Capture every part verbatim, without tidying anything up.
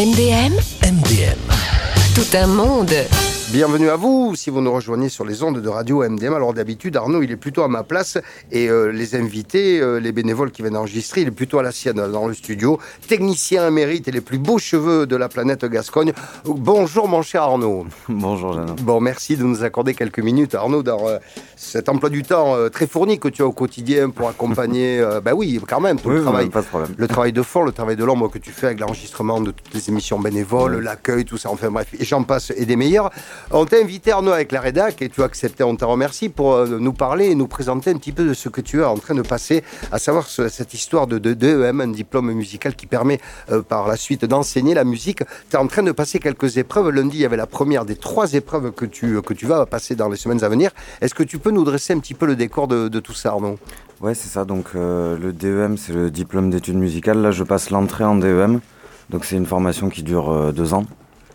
M D M, M D M. tout un monde. Bienvenue à vous, si vous nous rejoignez sur les ondes de radio M D M. Alors d'habitude, Arnaud, il est plutôt à ma place et euh, les invités, euh, les bénévoles qui viennent enregistrer, il est plutôt à la sienne dans le studio. Technicien émérite et les plus beaux cheveux de la planète Gascogne. Bonjour mon cher Arnaud. Bonjour Jeannot. Bon, merci de nous accorder quelques minutes, Arnaud, dans euh, cet emploi du temps euh, très fourni que tu as au quotidien pour accompagner, euh, ben oui, quand même, tout Oui, le travail. pas de problème. Le travail de fond, le travail de l'ombre que tu fais avec l'enregistrement de toutes les émissions bénévoles, Oui. l'accueil, tout ça, enfin bref, et j'en passe et des meilleurs. On t'a invité, Arnaud, avec la rédac, et tu as accepté, on t'en remercie, pour euh, nous parler et nous présenter un petit peu de ce que tu es en train de passer, à savoir ce, cette histoire de, de D E M, un diplôme musical qui permet euh, par la suite d'enseigner la musique. Tu es en train de passer quelques épreuves. Lundi, il y avait la première des trois épreuves que tu, que tu vas passer dans les semaines à venir. Est-ce que tu peux nous dresser un petit peu le décor de, de tout ça, Arnaud ? Ouais, c'est ça. Donc euh, le D E M, c'est le diplôme d'études musicales. Là, je passe l'entrée en D E M. Donc c'est une formation qui dure euh, deux ans.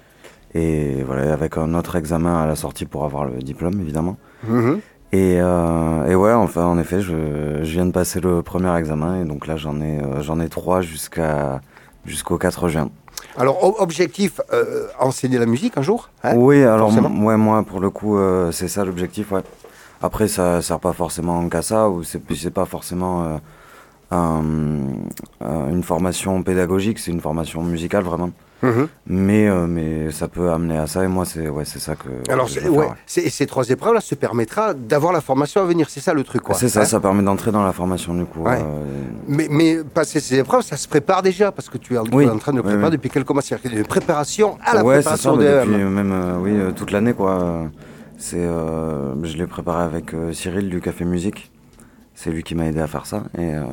Et voilà, avec un autre examen à la sortie pour avoir le diplôme, évidemment. Mmh. Et, euh, et ouais, enfin, en effet, je, je viens de passer le premier examen. Et donc là, j'en ai, euh, j'en ai trois jusqu'à, jusqu'au quatre juin. Alors, o- objectif, euh, enseigner la musique un jour, hein ? Oui, alors forcément. m- ouais, moi, pour le coup, euh, c'est ça l'objectif, ouais. Après, ça sert pas forcément qu'à ça, ou c'est, c'est pas forcément euh, un, euh, une formation pédagogique, c'est une formation musicale, vraiment. Mhm. Mais, euh, mais ça peut amener à ça, et moi, c'est, ouais, c'est ça que, Alors, que je c'est- veux faire, ouais, ouais. c'est- ces trois épreuves-là se permettra d'avoir la formation à venir. C'est ça le truc, quoi. C'est ça, Hein ? ça permet d'entrer dans la formation, du coup. Ouais. euh, Mais, mais passer ces épreuves, ça se prépare déjà, parce que tu es en, Oui. en train de Oui, préparer oui. depuis quelques mois. C'est-à-dire qu'il y a une préparation à la ouais, c'est ça, préparation mais de depuis D E M. même, euh, oui, euh, toute l'année, quoi. euh, C'est, euh, je l'ai préparé avec euh, Cyril du Café Musique. C'est lui qui m'a aidé à faire ça, et, euh,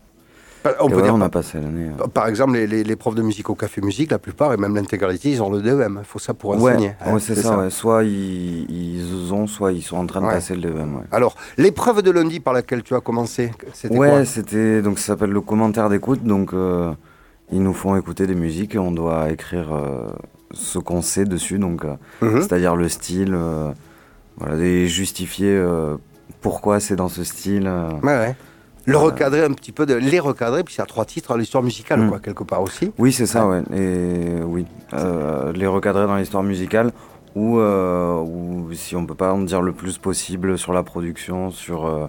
On et peut ouais, dire, on par, a passé l'année. euh, par exemple, les, les, les profs de musique au Café Musique, la plupart, et même l'intégralité, ils ont le D E M. Il faut ça pour Ouais, enseigner. hein, ouais, c'est, ça, ouais. Soit ils, ils ont, soit ils sont en train de Ouais. passer le D E M, ouais. Alors, l'épreuve de lundi par laquelle tu as commencé, c'était Ouais, quoi ? c'était, donc ça s'appelle le commentaire d'écoute, donc euh, ils nous font écouter des musiques et on doit écrire euh, ce qu'on sait dessus, donc euh, Mhm. c'est-à-dire le style, euh, voilà, et justifier euh, pourquoi c'est dans ce style. euh. Ouais, ouais. Le recadrer un petit peu, de, les recadrer, puis il y a trois titres à l'histoire musicale, Mm. quoi, quelque part aussi. Oui, c'est ça, ouais, et oui, euh, les recadrer dans l'histoire musicale, ou, euh, ou si on peut pas en dire le plus possible sur la production, sur euh,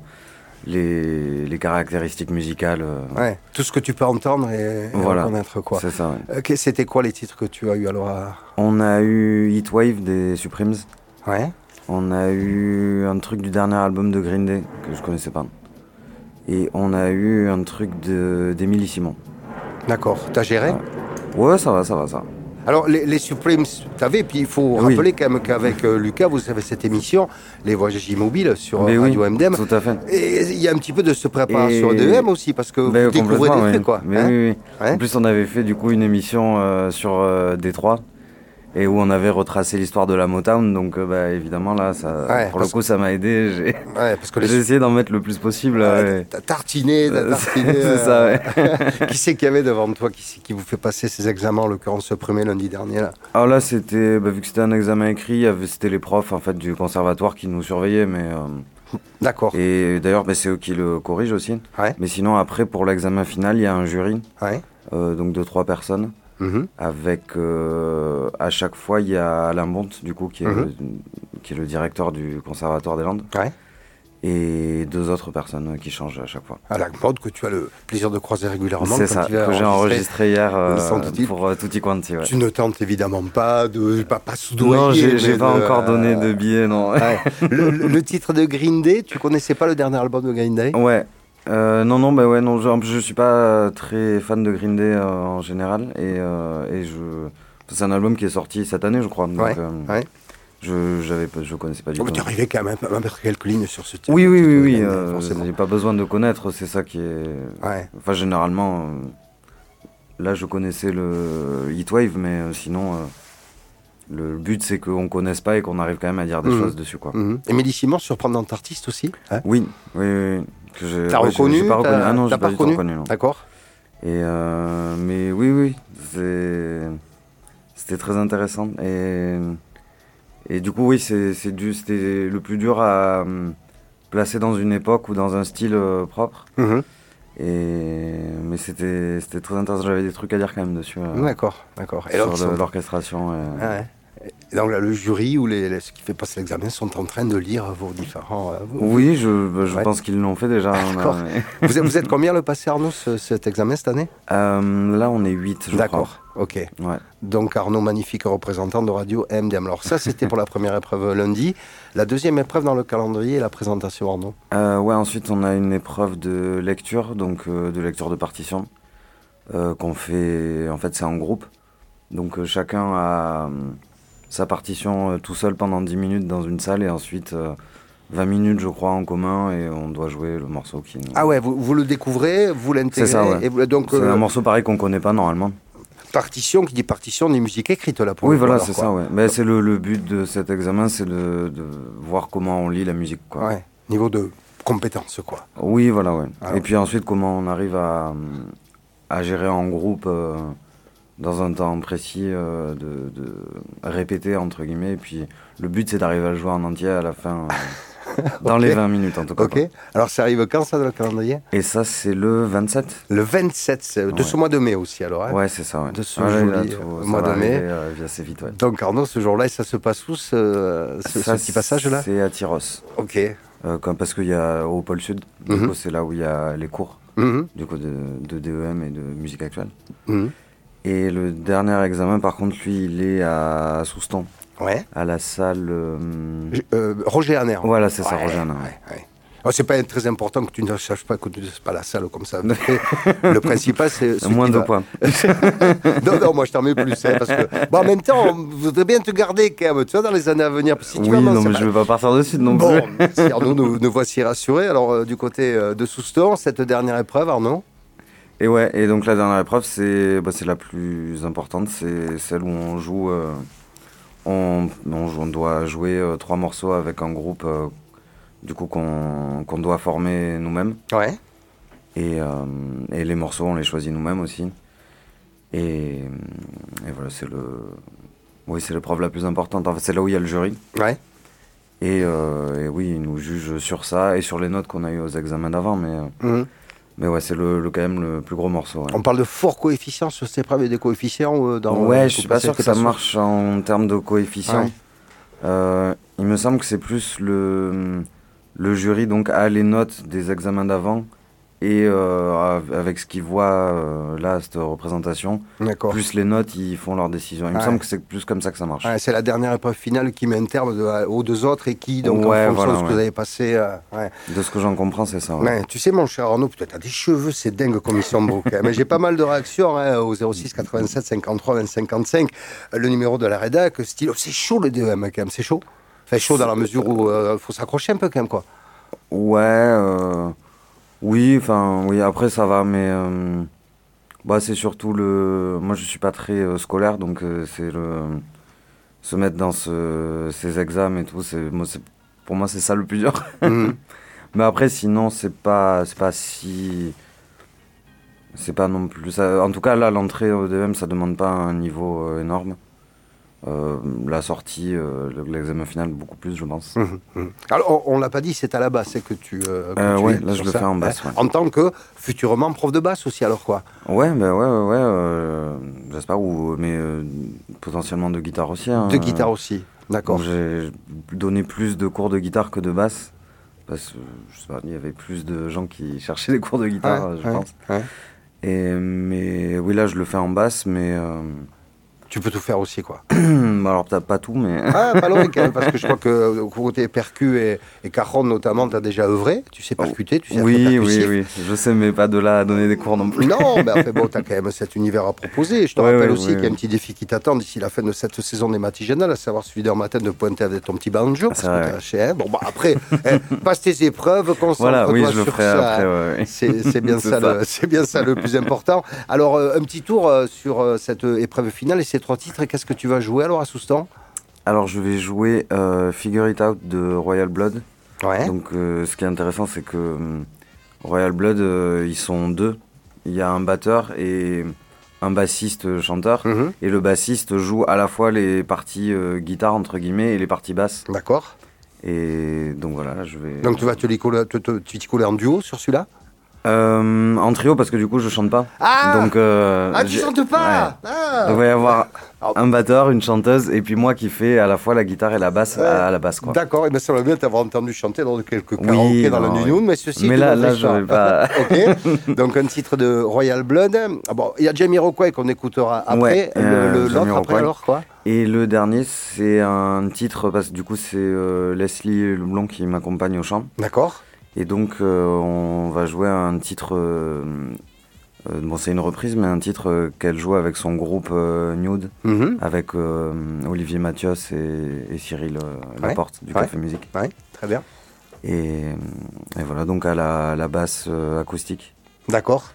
les, les caractéristiques musicales. euh, Ouais. Tout ce que tu peux entendre et, et Voilà. reconnaître, quoi. C'est ça, ouais. Euh, que- c'était quoi les titres que tu as eu alors à... On a eu Heatwave des Supremes. Ouais. On a eu un truc du dernier album de Green Day que je connaissais pas. Et on a eu un truc de d'Emily Simon. D'accord. T'as géré ? Ouais. Ouais, ça va, ça va, ça va. Alors, les, les Supremes, t'avais, puis il faut Oui. rappeler quand même qu'avec euh, Lucas, vous avez cette émission, Les Voyages Immobiles, sur Mais euh, oui, Radio M D M. tout à fait. Et il y a un petit peu de ce préparation Et- au D E M aussi, parce que Ben, vous découvrez complètement, des ouais. trucs, quoi. Mais hein. oui, oui. Ouais. En plus, on avait fait du coup une émission euh, sur euh, Détroit et où on avait retracé l'histoire de la Motown. Donc, euh, bah, évidemment, là, ça, Ouais, pour le parce- coup, ça m'a aidé. J'ai, Ouais, parce que les j'ai essayé d'en mettre le plus possible. Ouais, ouais. T'as tartiné, t'as Euh, tartiné. c'est ça, ouais. Qui c'est qu'il y avait devant toi qui, c'est qui vous fait passer ces examens, en l'occurrence ce premier lundi dernier là? Alors là, c'était, bah, vu que c'était un examen écrit, il y avait- c'était les profs en fait du conservatoire qui nous surveillaient, mais euh, D'accord. et d'ailleurs, bah, c'est eux qui le corrigent aussi. Ouais. Mais sinon, après, pour l'examen final, il y a un jury, Ouais. euh, donc de trois personnes, Mhm. avec euh, à chaque fois, il y a Alain Bonte, du coup, qui est, Mhm. le, qui est le directeur du conservatoire des Landes, Ouais. et deux autres personnes qui changent à chaque fois. À la mode que tu as le plaisir de croiser régulièrement. C'est quand ça, tu vas que j'ai enregistré hier euh, Sans Tutti. pour euh, Tutti Quanti. Ouais. Tu ne tentes évidemment pas de pas, pas soudoyer. Non, j'ai, mais j'ai pas de- encore donné de billets, non. Ouais. le, le- le titre de Green Day, tu connaissais pas le dernier album de Green Day? Ouais. Euh, non, non, bah ouais, non, je, en plus, je suis pas euh, très fan de Green Day euh, en général, et, euh, et je, c'est un album qui est sorti cette année, je crois. Donc, Ouais, euh, ouais. je, j'avais, pas- je connaissais pas du Oh, tout. mais tu arrivais quand même à mettre quelques lignes sur ce titre. Oui, oui, oui, oui. Green Day, Euh, forcément. j'ai pas besoin de connaître, c'est ça qui est. Ouais. Enfin, généralement, euh, là, je connaissais le Heatwave, mais euh, sinon, euh, le but c'est qu'on connaisse pas et qu'on arrive quand même à dire des Mhm. choses dessus, quoi. Mhm. Émilie Simon, surprenante artiste aussi. Hein? Oui, oui, oui. oui, que j'ai, T'as ouais, j'ai- reconnu j'ai pas reconnu. t'as- Ah non, t'as j'ai pas, du tout reconnu reconnu, non. D'accord. Et euh, mais oui, oui, c'est, c'était très intéressant. Et, et du coup, oui, c'est, c'est du, c'était le plus dur à hum, placer dans une époque ou dans un style euh, propre. Mhm. Et... Mais c'était, c'était très intéressant, j'avais des trucs à dire quand même dessus. Euh, d'accord, d'accord. Et sur donc, le, l'orchestration. Et... Ah ouais. Et donc là, le jury ou les, les, ceux qui fait passer l'examen sont en train de lire vos différents... Euh, vos... Oui, je, je ouais. pense qu'ils l'ont fait déjà. D'accord. A... vous, êtes, vous êtes combien le passé, Arnaud, ce, cet examen cette année? euh, Là, on est huit, je D'accord, crois. ok. Ouais. Donc Arnaud, magnifique représentant de Radio M D M. Alors ça, c'était pour la première épreuve lundi. La deuxième épreuve dans le calendrier est la présentation, Arnaud. euh, Ouais, ensuite, on a une épreuve de lecture, donc euh, de lecture de partition, euh, qu'on fait... En fait, c'est en groupe. Donc euh, chacun a... sa partition euh, tout seul pendant dix minutes dans une salle et ensuite euh, vingt minutes je crois en commun et on doit jouer le morceau qui nous... Ah ouais, vous, vous le découvrez, vous l'intégrez. C'est ça, ouais. Et vous, donc, c'est euh, un morceau pareil qu'on connaît pas normalement. Partition, qui dit partition, des musiques écrites là pour Oui, le voilà, alors, c'est quoi. ça, ouais. Mais c'est le, le but de cet examen, c'est de, de voir comment on lit la musique, quoi. Ouais, niveau de compétence, quoi. Oui, voilà, ouais. Alors, et puis ensuite, comment on arrive à, à gérer en groupe... Euh, dans un temps précis, euh, de, de répéter, entre guillemets. Et puis, le but, c'est d'arriver à le jouer en entier à la fin, euh, dans okay. les vingt minutes, en tout cas. Ok. Quoi. Alors, ça arrive quand, ça, dans le calendrier? Et ça, c'est le vingt-sept. Le vingt-sept, de ouais. ce mois de mai aussi, alors. Hein, ouais, c'est ça, ouais. De ce ouais, joli là, tout, mois de mai. Euh, assez vite, ouais. Donc, Arnaud, ce jour-là, ça se passe où, ce, ce, ça, ce petit passage-là? C'est à Tyros. Ok. Euh, comme, parce qu'il y a au pôle sud, du mm-hmm. coup, c'est là où il y a les cours, mm-hmm. du coup, de, de D E M et de musique actuelle. Mm-hmm. Et le dernier examen, par contre, lui, il est à Souston. Ouais. À la salle... Euh... Euh, Roger Hanner. Voilà, c'est ça, ouais, Roger Hanner. Ouais, ouais. Alors, c'est pas très important que tu ne saches pas que tu ne sais pas la salle comme ça. Le principal, c'est... Moins de va... points. non, non, moi, je t'en mets plus. Hein, parce que, bon, en même temps, on voudrait bien te garder quand même, tu vois, dans les années à venir. Si tu oui, vas, non, mais pas... je ne vais pas partir de suite non bon, plus. Si Arnaud, nous, nous voici rassurés. Alors, euh, du côté euh, de Souston, cette dernière épreuve, Arnaud? Et ouais, et donc la dernière épreuve, c'est, bah, c'est la plus importante, c'est celle où on joue, euh, on, on, on doit jouer euh, trois morceaux avec un groupe, euh, du coup qu'on, qu'on doit former nous-mêmes. Ouais. Et, euh, et les morceaux, on les choisit nous-mêmes aussi. Et, et voilà, c'est le, oui, c'est l'épreuve la plus importante. En fait, c'est là où il y a le jury. Ouais. Et, euh, et oui, ils nous jugent sur ça et sur les notes qu'on a eues aux examens d'avant, mais. Mmh. Mais ouais, c'est le, le, quand même le plus gros morceau. Ouais. On parle de forts coefficients sur cette épreuve et des coefficients euh, dans Ouais, je suis pas sûr que ça marche en termes de coefficients. Ouais. Euh, il me semble que c'est plus le, le jury donc a les notes des examens d'avant et euh, avec ce qu'ils voient euh, là, cette représentation, d'accord. plus les notes, ils font leur décision. Il ouais. me semble que c'est plus comme ça que ça marche. Ouais, c'est la dernière épreuve finale qui met un terme de, aux deux autres et qui, donc ouais, en fonction voilà, de ce ouais. que vous avez passé... Euh, ouais. De ce que j'en comprends, c'est ça. Ouais. Ouais, tu sais, mon cher Arnaud, peut-être t'as des cheveux, c'est dingue comme ils sont beaux. Mais j'ai pas mal de réactions hein, au zéro six quatre-vingt-sept cinquante-trois vingt cinquante-cinq, le numéro de la rédac, style, oh, c'est chaud le D E M quand même, c'est chaud. Enfin, chaud dans la mesure où il euh, faut s'accrocher un peu quand même, quoi. Ouais... Euh... Oui, enfin, oui, après ça va, mais euh, bah, c'est surtout le... Moi, je suis pas très euh, scolaire, donc euh, c'est le... Se mettre dans ce, ces examens et tout, c'est, moi, c'est, pour moi, c'est ça le plus dur. Mmh. Mais après, sinon, c'est pas, c'est pas si... C'est pas non plus... Ça, en tout cas, là, l'entrée au D E M, ça demande pas un niveau euh, énorme. Euh, la sortie, euh, l'examen final, beaucoup plus, je pense. Mmh, mmh. Alors, on, on l'a pas dit, c'est à la basse c'est que tu. Euh, que euh, tu ouais, là je le ça, fais en basse. Hein, ouais. En tant que futurement prof de basse aussi, alors quoi. Ouais, ben ouais, ouais, ouais. Euh, j'espère, ou, mais euh, potentiellement de guitare aussi. Hein, de guitare aussi, d'accord. Donc, j'ai donné plus de cours de guitare que de basse. Parce que, je sais pas, il y avait plus de gens qui cherchaient des cours de guitare, ouais, je ouais, pense. Ouais. Et, mais oui, là je le fais en basse, mais. Euh, Tu peux tout faire aussi, quoi. Alors, peut-être pas tout, mais... Ah, pas loin, quand même, parce que je crois que côté percu et, et cajon, notamment, tu as déjà œuvré. Tu sais percuter, tu sais oui, oui, oui, je sais, mais pas de là à donner des cours non plus. Non, mais après, bon, tu as quand même cet univers à proposer. Je te ouais, rappelle ouais, aussi ouais, qu'il y a un ouais. petit défi qui t'attend d'ici la fin de cette saison des Matinales, à savoir celui d'un matin de pointer avec ton petit banjo. Ah, parce que acheté, hein. Bon, bah, après, hein, passe tes épreuves, concentre-toi voilà, oui, je sur le ferai ça. Après, ouais, ouais. C'est, c'est, bien c'est ça, ça. Le, c'est bien ça le plus important. Alors, euh, un petit tour euh, sur euh, cette épreuve finale et ces trois titres. Qu'est-ce que tu vas jouer alors à Souston? Alors je vais jouer euh, Figure It Out de Royal Blood. Ouais. Donc euh, ce qui est intéressant c'est que euh, Royal Blood euh, ils sont deux. Il y a un batteur et un bassiste chanteur. Mm-hmm. Et le bassiste joue à la fois les parties euh, guitare entre guillemets et les parties basses. D'accord. Et donc voilà, je vais... Donc tu vas te t'y coller, te, te, te coller en duo sur celui-là? Euh, en trio, parce que du coup, je chante pas. Ah, donc, euh, ah tu chantes pas ouais. ah. Il va y avoir un batteur, une chanteuse, et puis moi qui fais à la fois la guitare et la basse ouais. à la basse. Quoi. D'accord, et bien ça va bien t'avoir entendu chanter dans quelques karaokés oui, dans non, le Nunoun, mais ceci mais là, là je vais pas. Ok, donc un titre de Royal Blood. Ah bon, il y a Jamiroquai qu'on écoutera après, ouais, le, euh, le, l'autre après alors quoi. Et le dernier, c'est un titre, parce que du coup, c'est euh, Leslie Leblond qui m'accompagne au chant. D'accord. Et donc, euh, on va jouer un titre. Euh, euh, bon, c'est une reprise, mais un titre euh, qu'elle joue avec son groupe euh, Nude, mm-hmm. avec euh, Olivier Mathias et, et Cyril euh, ouais. Laporte du ouais. Café Musique. Ouais, très bien. Et, et voilà, donc à la, la basse euh, acoustique. D'accord.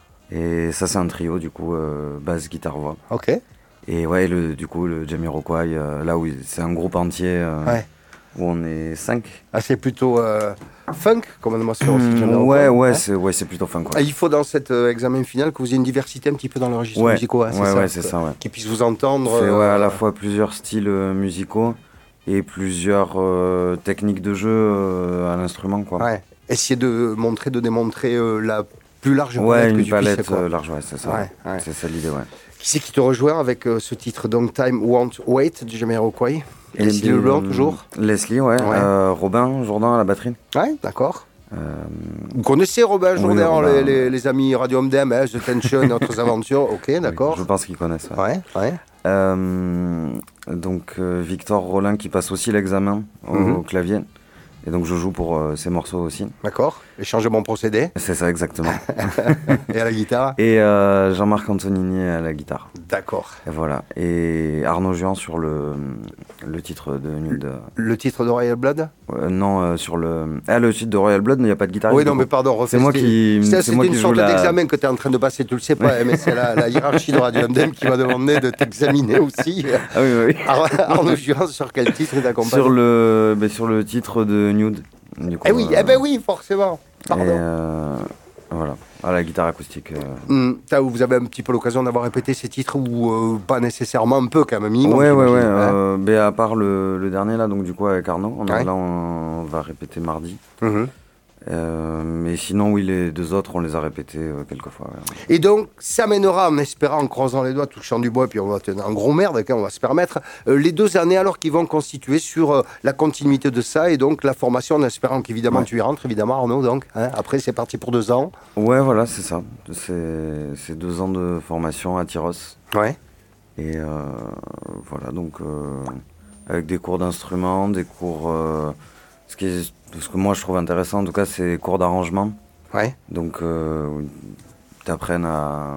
Et ça, c'est un trio, du coup, euh, basse, guitare, voix. Ok. Et ouais, le, du coup, le Jamiroquai, euh, là où c'est un groupe entier. Euh, ouais. Où on est cinq. Ah, c'est plutôt euh, funk, comme atmosphère aussi. Mmh, ouais, ouais, hein c'est, ouais, c'est plutôt funk. Ah, il faut dans cet euh, examen final que vous ayez une diversité un petit peu dans le registre ouais, musicaux. Hein, c'est ouais, ça, ouais, c'est ça, ouais. Qu'ils puissent vous entendre. C'est euh, ouais, à la fois plusieurs styles euh, musicaux et plusieurs euh, techniques de jeu euh, à l'instrument, quoi. Ouais. Essayer de montrer, de démontrer euh, la plus large ouais, palette une que tu palette puisses, quoi. Euh, large, ouais, c'est ça. Ouais, ouais. C'est ça l'idée, ouais. Qui c'est qui te rejoint avec euh, ce titre donc Time Won't Wait du Jamiroquai? Et Leslie Leblond, toujours Leslie, ouais. ouais. Euh, Robin Jourdain à la batterie. Ouais, d'accord. Euh... Vous connaissez Robin Jourdain, oui, Robin, les, les, les amis Radio M D M, hein, The Tension, Autres Aventures, ok, d'accord. Oui, je pense qu'ils connaissent. Ouais, ouais. ouais. Euh, donc euh, Victor Rollin qui passe aussi l'examen au, mm-hmm. au clavier. Et donc je joue pour euh, ces morceaux aussi. D'accord. Échangement procédé. C'est ça, exactement. Et à la guitare. Et euh, Jean-Marc Antonini à la guitare. D'accord. Et voilà. Et Arnaud Juan sur le, le titre de Nude. Le titre de Royal Blood euh, Non, euh, sur le... Ah, le titre de Royal Blood, il n'y a pas de guitare. Oui, non, mais pardon. C'est moi qui C'est, c'est moi une qui sorte la... d'examen que tu es en train de passer, tu le sais pas, mais c'est la, la hiérarchie de Radio M D M qui m'a demandé de t'examiner aussi. Ah oui, oui. Ar- Arnaud Juan, sur quel titre il t'accompagne? Sur le, bah, sur le titre de Nude. Du coup, eh oui, euh... eh ben oui, forcément. Pardon. Et euh... Voilà, à la guitare acoustique. Euh... Mmh, vous avez un petit peu l'occasion d'avoir répété ces titres ou euh, pas nécessairement, un peu quand même. Minimum, ouais, ouais, ouais. Hein euh, mais à part le, le dernier là, donc du coup avec Arnaud, on a, ouais. là on, on va répéter mardi. Mmh. Euh, mais sinon, oui, les deux autres, on les a répétés euh, quelques fois. Ouais. Et donc, ça mènera, en espérant, en croisant les doigts, touchant du bois, puis on va tenir un gros merde, quand on va se permettre, euh, les deux années alors qui vont constituer sur euh, la continuité de ça, et donc la formation, en espérant qu'évidemment ouais. tu y rentres, évidemment Arnaud, donc. Hein, après, c'est parti pour deux ans. Ouais, voilà, c'est ça. C'est, c'est deux ans de formation à Tyros. Ouais. Et euh, voilà, donc, euh, avec des cours d'instruments, des cours... Euh, ce qui est... Ce que moi je trouve intéressant en tout cas, c'est les cours d'arrangement. Ouais. Donc euh, tu apprennes à,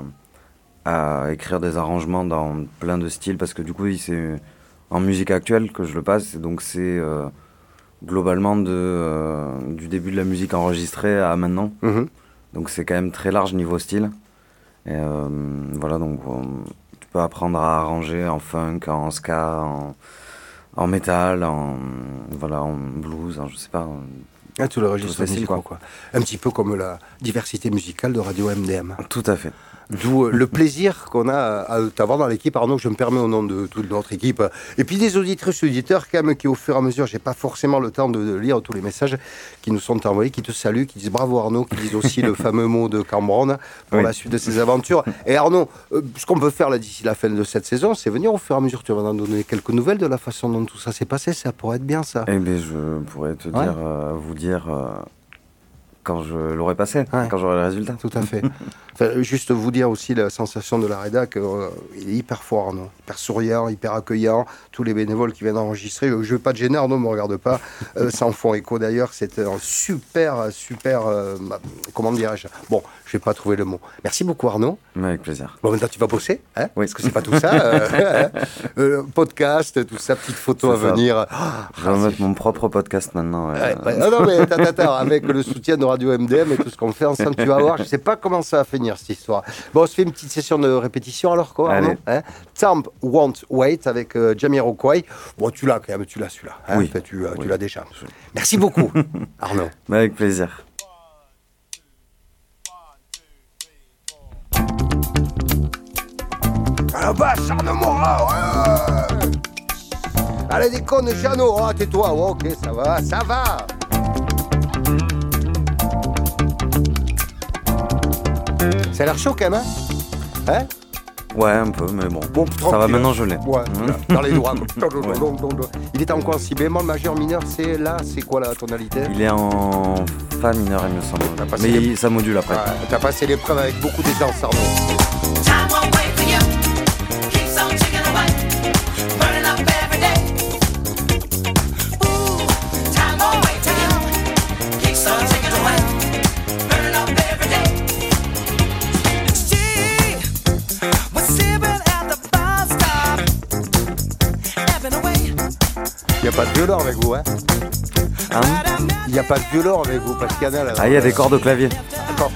à écrire des arrangements dans plein de styles parce que du coup c'est en musique actuelle que je le passe. Et donc c'est euh, globalement de, euh, du début de la musique enregistrée à maintenant. Mm-hmm. Donc c'est quand même très large niveau style. Et euh, voilà, donc euh, tu peux apprendre à arranger en funk, en ska, en... En métal, en, voilà, en blues, en, je sais pas. En, ah, tout le registre musical, quoi. quoi. Un petit peu comme la diversité musicale de Radio M D M. Tout à fait. D'où euh, le plaisir qu'on a à t'avoir dans l'équipe. Arnaud, je me permets au nom de toute notre équipe. Et puis des auditrices et auditeurs, quand même, qui au fur et à mesure, j'ai pas forcément le temps de, de lire tous les messages qui nous sont envoyés, qui te saluent, qui disent bravo Arnaud, qui disent aussi le fameux mot de Cambronne pour oui. la suite de ses aventures. Et Arnaud, euh, ce qu'on peut faire là d'ici la fin de cette saison, c'est venir au fur et à mesure, tu vas nous donner quelques nouvelles de la façon dont tout ça s'est passé. Ça pourrait être bien, ça. Eh bien, je pourrais te ouais. dire, euh, vous dire... Euh... quand je l'aurai passé, ouais. quand j'aurai le résultat. Tout à fait. Enfin, juste vous dire aussi la sensation de la rédac, euh, il est hyper fort, Arnaud. Hyper souriant, hyper accueillant. Tous les bénévoles qui viennent enregistrer, je ne veux pas de gêner, Arnaud, ne me regarde pas. Euh, ça en font écho d'ailleurs. C'est un super, super, euh, comment dirais-je ? Bon, je ne vais pas trouver le mot. Merci beaucoup, Arnaud. Mais avec plaisir. Bon, maintenant tu vas bosser, hein ? Oui. Parce que c'est pas tout ça. euh, euh, podcast, tout ça, petites photos c'est à ça. venir. Oh, je vais ah, mettre mon propre podcast maintenant. Ouais. Ouais, ouais. Non, non, mais tata, tata, avec le soutien de Radio M D M et tout ce qu'on fait ensemble, tu vas voir. Je ne sais pas comment ça va finir cette histoire. Bon, on se fait une petite session de répétition alors, quoi. Allez. Hein, Time Won't Wait avec euh, Jamiroquai. Bon, tu l'as quand même, tu l'as celui-là. Hein, oui. Fait, tu, euh, oui. tu l'as déjà. Merci beaucoup, Arnaud. Avec plaisir. À la basse, Arnaud Morin, ouais. Allez, déconne, Jeannot. Oh, tais-toi. Oh, ok, ça va, ça va. Ça a l'air chaud quand même, hein, hein? Ouais, un peu, mais bon, Bon, ça va tranquille. maintenant, je l'ai. Ouais, Mmh. dans les doigts. Ouais. Il est en quoi? Si bémol, majeur, mineur, c'est là, c'est quoi la tonalité? Il est en fa mineur, il me semble. T'as passé Mais les- il- ça module après. Ouais, t'as passé l'épreuve avec beaucoup d'aisance, Arnaud. Time won't wait for you. Keeps on ticking away, burning up every day. Ooh, time won't wait for you. Keeps on ticking away, burning up every day. She was sleeping at the bus stop, ebbing away. Il n'y a pas de violon avec vous, hein? Hein Il n'y a pas de violon avec vous, parce qu'il y en a là. Ah, il y a des cordes au clavier. D'accord.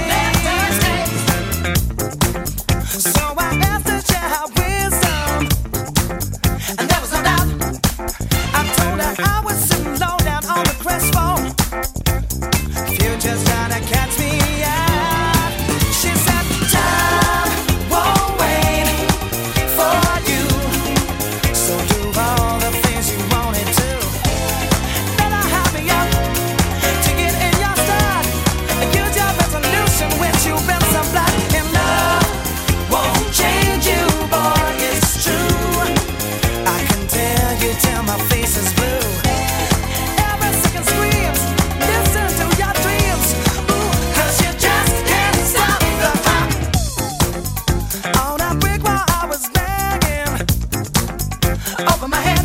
So I asked her to share her wisdom, and there was no doubt. I told her I was sitting low down on the crest phone. If you're just trying to catch me out, she said, time won't wait for you. So do all the things you wanted to. Then I have me up to get in your stride. Use your resolution, which you've been supplied. And love won't change you, boy, it's true. I can tell you till my face is blue. Every second screams, listen to your dreams. Ooh, 'cause you just can't stop the clock. On that brick while I was banging over my head.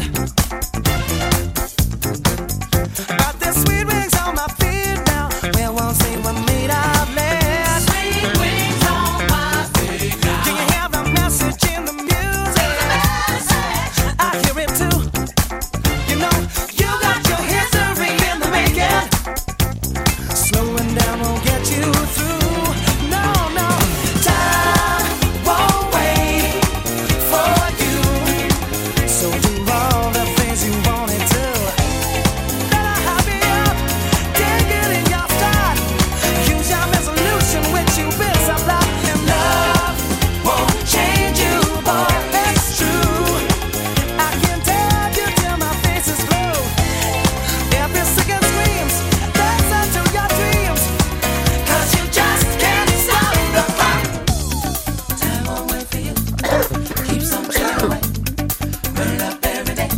Got the sweet wings on my feet now. We won't see what made of lead. Sweet wings on my feet now. Do you hear the message in the music? I hear it too. You know, you got your history in the making. Slowing down won't get you through. No, no. Time won't wait for you. So do all the things you wanted to. Then I have me up, take it in your stride. Use your resolution, which you've been supplied. And love won't change you, boy, it's true. I can tell you till my face is blue. Every second screams, listen to your dreams. 'Cause you just can't stop the clock. Time won't wait for you. Keeps on ticking away, burning up every day.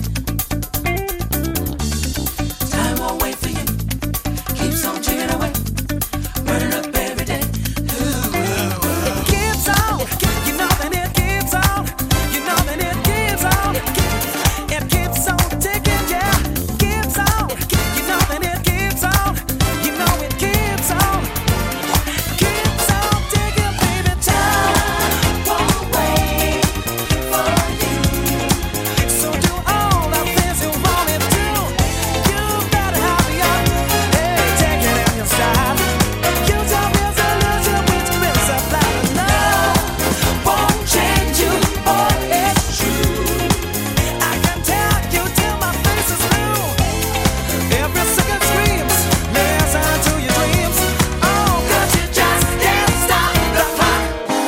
Time won't wait for you. Keeps on ticking away, burning up every day. It keeps on, you know that it keeps on, you know that it keeps on. It keeps on ticking, yeah, keeps on. You know that it keeps on, you know it keeps on. Keeps on ticking, baby. Time won't wait for you. So do all the things you wanted to. You better hurry up, hey, take it in your stride. Use your resolution, which will supply the love. Won't change you, boy, it's true. I can tell you till my face is blue. Every second screams, listen to your dreams. Oh, 'cause you just can't stop the clock.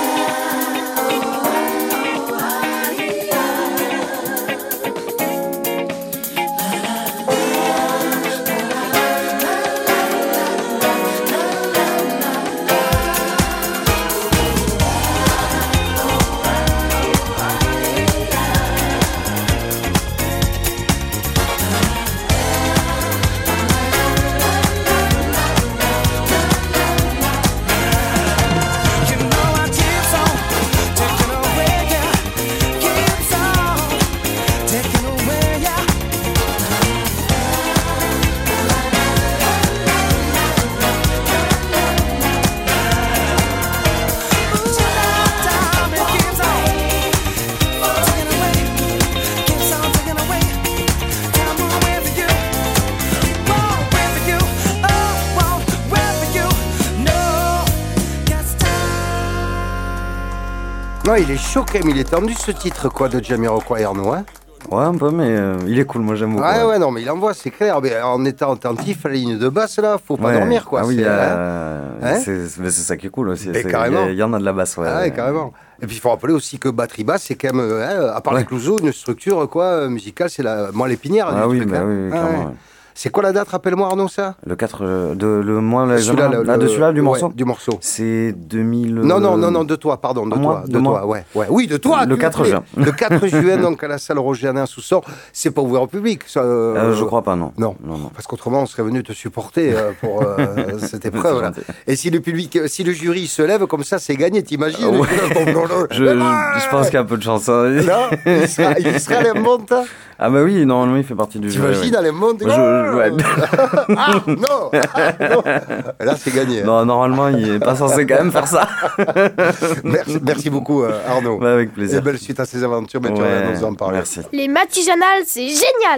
You know I keeps on taking away, yeah. Keeps on taking away, yeah. Ooh, time it keeps on taking away, keeps on taking away. Time won't wait for you, won't wait for you, oh, won't wait for you, no. 'Cause time. Non, il est chaud quand même, il est tendu ce titre, quoi, de Jamiroquai, Arnaud, hein? Ouais, un peu, mais euh, il est cool, moi j'aime beaucoup. Ouais, ouais, non, mais il envoie, c'est clair. Mais en étant attentif à la ligne de basse, là, faut pas Ouais. dormir, quoi. Ah oui, c'est, euh, hein c'est mais c'est ça qui est cool aussi. Mais C'est- carrément. Il y a- il y, en a de la basse, ouais. Ah ouais, carrément. Et puis il faut rappeler aussi que batterie basse, c'est quand même, euh, hein, à part Ouais. les clouseaux, une structure quoi, euh, musicale, c'est la moelle épinière. Ah du oui, truc, bah hein. oui, oui, Ah clairement. ouais. ouais. C'est quoi la date, rappelle-moi Arnaud, ça? Le quatre, euh, de, le moins, le, Celui-là, le, le- ah, de celui-là, du ouais, morceau du morceau. C'est deux mille... Non, non, non, non, de toi, pardon, de À toi, moi, de, de moi. toi, ouais, ouais. Oui, de toi. Le tu quatre le fais. juin. Le quatre juin, donc, à la salle Roger Hanin sous-sort. C'est pas ouvert au public, ça. euh, Euh, je crois pas, non. Non. non, non. Parce qu'autrement, on serait venu te supporter euh, pour euh, cette épreuve. Là. Et si le public, si le jury se lève comme ça, c'est gagné, t'imagines? Ah ouais. je, je, je pense qu'il y a peu de chance. Hein. Non, il sera, il sera à l'immonte. Ah bah oui, normalement, il fait partie du jury. T'imagines à l'immonte? Je- je- ouais. Ah, non, ah, non. Là, c'est gagné. Non, normalement, il est pas censé quand même faire ça. Merci, merci beaucoup, euh, Arnaud. Bah, avec plaisir. Et belle suite à ces aventures, mais tu Ouais, vas nous en parler. merci. Les Matijanales, c'est génial!